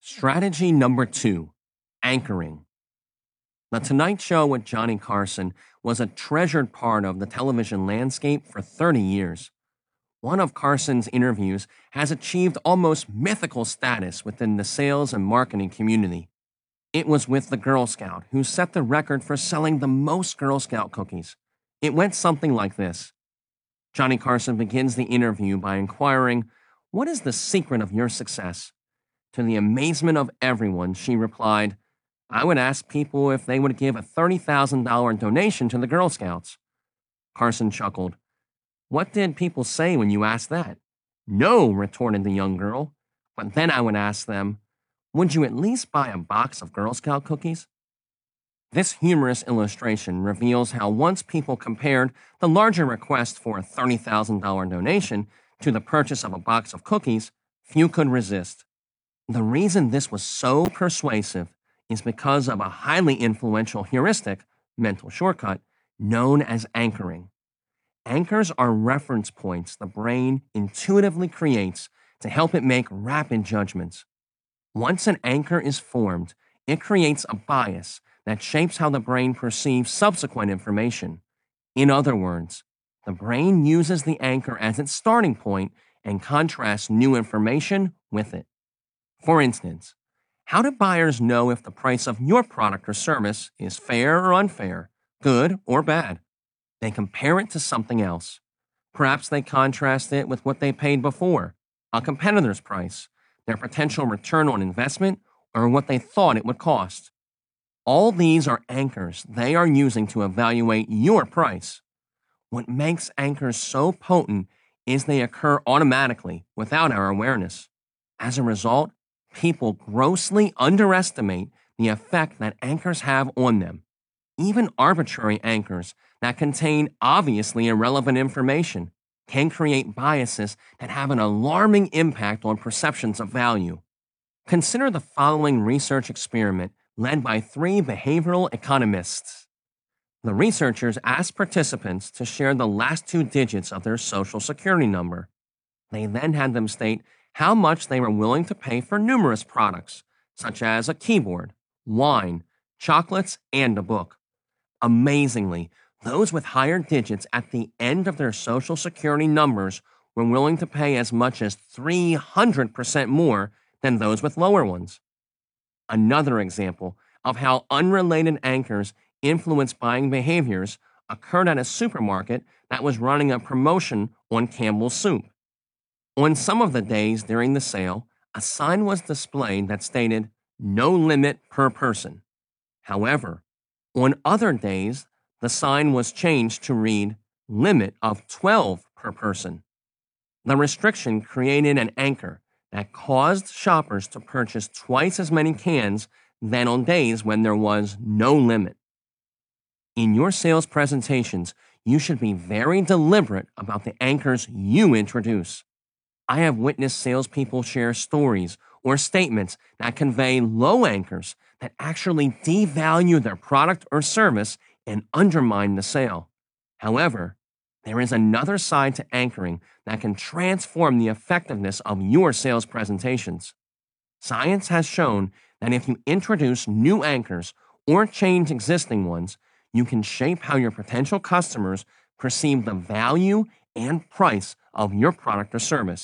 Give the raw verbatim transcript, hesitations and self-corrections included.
Strategy number two, anchoring. The Tonight Show with Johnny Carson was a treasured part of the television landscape for thirty years. One of Carson's interviews has achieved almost mythical status within the sales and marketing community. It was with the Girl Scout who set the record for selling the most Girl Scout cookies. It went something like this. Johnny Carson begins the interview by inquiring, "What is the secret of your success?" To the amazement of everyone, she replied, "I would ask people if they would give a thirty thousand dollars donation to the Girl Scouts." Carson chuckled. "What did people say when you asked that?" "No," retorted the young girl. "But then I would ask them, would you at least buy a box of Girl Scout cookies?" This humorous illustration reveals how once people compared the larger request for a thirty thousand dollars donation to the purchase of a box of cookies, few could resist. The reason this was so persuasive is because of a highly influential heuristic, mental shortcut, known as anchoring. Anchors are reference points the brain intuitively creates to help it make rapid judgments. Once an anchor is formed, it creates a bias that shapes how the brain perceives subsequent information. In other words, the brain uses the anchor as its starting point and contrasts new information with it. For instance, how do buyers know if the price of your product or service is fair or unfair, good or bad? They compare it to something else. Perhaps they contrast it with what they paid before, a competitor's price, their potential return on investment, or what they thought it would cost. All these are anchors they are using to evaluate your price. What makes anchors so potent is they occur automatically without our awareness. As a result, people grossly underestimate the effect that anchors have on them. Even arbitrary anchors that contain obviously irrelevant information can create biases that have an alarming impact on perceptions of value. Consider the following research experiment led by three behavioral economists. The researchers asked participants to share the last two digits of their social security number. They then had them state how much they were willing to pay for numerous products, such as a keyboard, wine, chocolates, and a book. Amazingly, those with higher digits at the end of their social security numbers were willing to pay as much as three hundred percent more than those with lower ones. Another example of how unrelated anchors influence buying behaviors occurred at a supermarket that was running a promotion on Campbell's soup. On some of the days during the sale, a sign was displayed that stated, "No limit per person." However, on other days, the sign was changed to read, "Limit of twelve per person." The restriction created an anchor that caused shoppers to purchase twice as many cans than on days when there was no limit. In your sales presentations, you should be very deliberate about the anchors you introduce. I have witnessed salespeople share stories or statements that convey low anchors that actually devalue their product or service and undermine the sale. However, there is another side to anchoring that can transform the effectiveness of your sales presentations. Science has shown that if you introduce new anchors or change existing ones, you can shape how your potential customers perceive the value and price of your product or service.